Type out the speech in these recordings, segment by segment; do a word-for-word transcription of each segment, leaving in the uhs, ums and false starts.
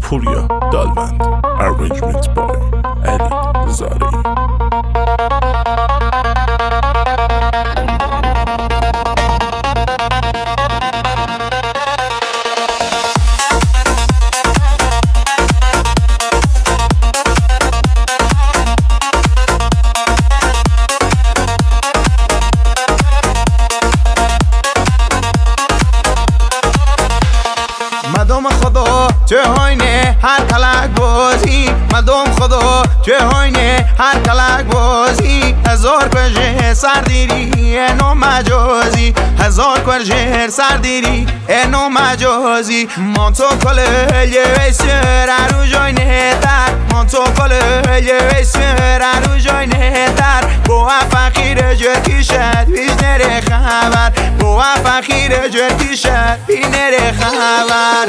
پوریا دالوند. Arrangement by علی زارعی. مردم خدا چه هاینه هر کلک بازی، مردم خدا چه هاینه هر کلک بازی. هزار کجه سردیری اینو مجازی، هزار کجه سردیری اینو مجازی. من تو کله یه ویسر رو جای نهتر، من تو کله یه ویسر رو جای نهتر. با فقیر جرکی شد بیش نره خبر، با فقیر جرکی شد بیش نره خبر.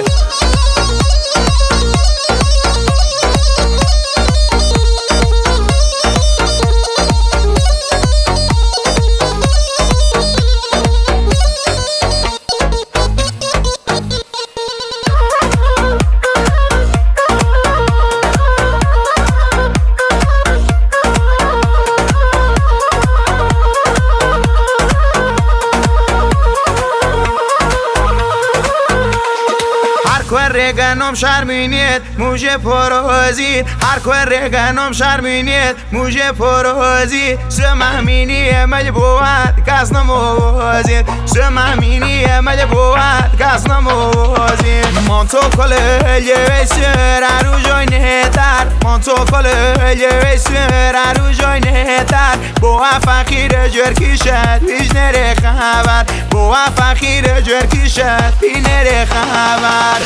هر رگنم شرمینید موجه پرازید، هر کوه رگنم شرمینید موجه پرازید. سمهمینی مجبوعت کس نموازید، سمهمینی مجبوعت کس نموازید. من تو کله یه ویسر رو جای نهتر، من تو کله یه ویسر رو جای نهتر. با فقیر جرکی شد بیش نره خبر، با فقیر جرکی شد بیش نره خبر.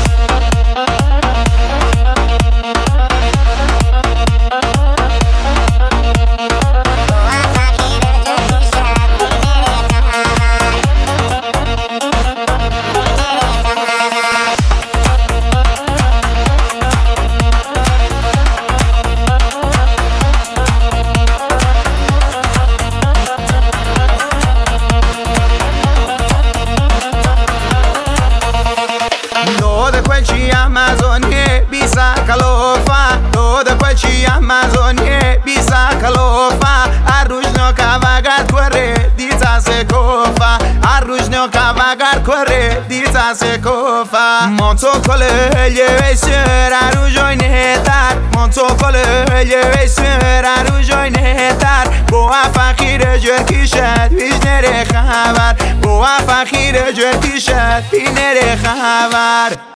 Qualci Amazonie bisa kalofa, toda qualci Amazonie bisa kalofa. Arrujno cavagar corre dita se kofa, arrujno cavagar corre dita se kofa. Monto kole ye veser arrujoy netar, monto kole ye veser arrujoy netar. Boa fakir jerki shad bish nere khabar, boa fakir jerki shad bish nere khabar.